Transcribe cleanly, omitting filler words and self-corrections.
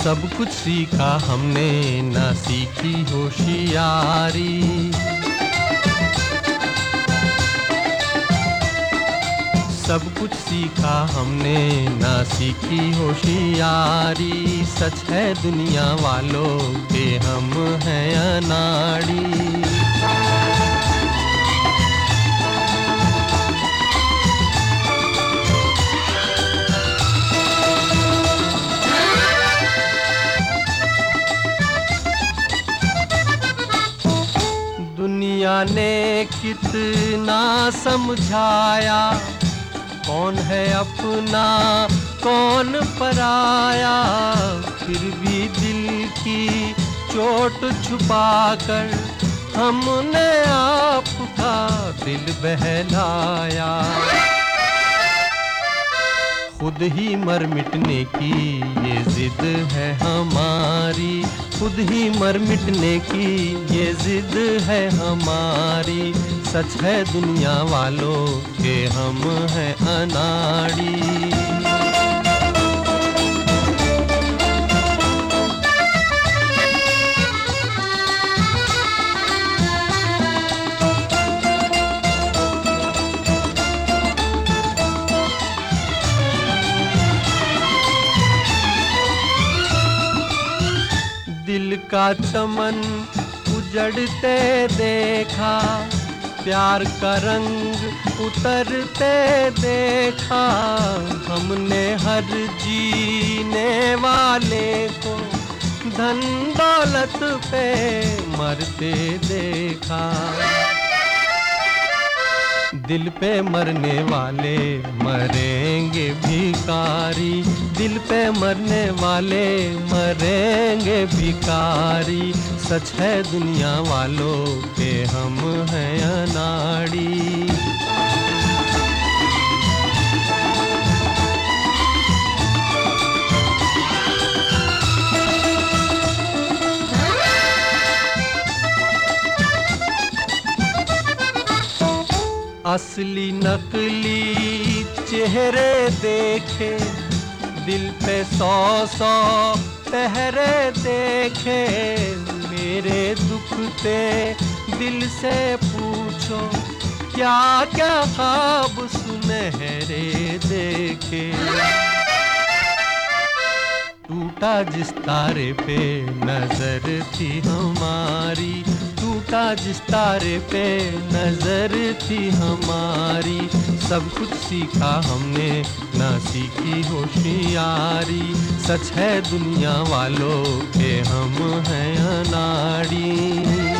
सब कुछ सीखा हमने ना सीखी होशियारी। सब कुछ सीखा हमने ना सीखी होशियारी। सच है दुनिया वालों के हम हैं अनाड़ी। दुनिया ने कितना समझाया, कौन है अपना कौन पराया। फिर भी दिल की चोट छुपाकर हमने आपका दिल बहलाया। खुद ही मर मिटने की ये जिद है हमारी। खुद ही मर मिटने की ये जिद है हमारी। सच है दुनिया वालों के हम हैं अनाड़ी। दिल का चमन उजड़ते देखा, प्यार का रंग उतरते देखा। हमने हर जीने वाले को धन दौलत पे मरते देखा। दिल पे मरने वाले मरेंगे भिखारी। दिल पे मरने वाले मरेंगे भिखारी। सच है दुनिया वालों के हम हैं अनाड़ी। असली नकली चेहरे देखे, दिल पे 100 पहरे देखे। मेरे दुखते दिल से पूछो, क्या क्या ख्वाब सुनहरे देखे। टूटा जिस तारे पे नजर थी हमारी। टूटा जिस तारे पे नजर थी हमारी। सब कुछ सीखा हमने ना सीखी होशियारी। सच है दुनिया वालों के हम हैं अनाड़ी।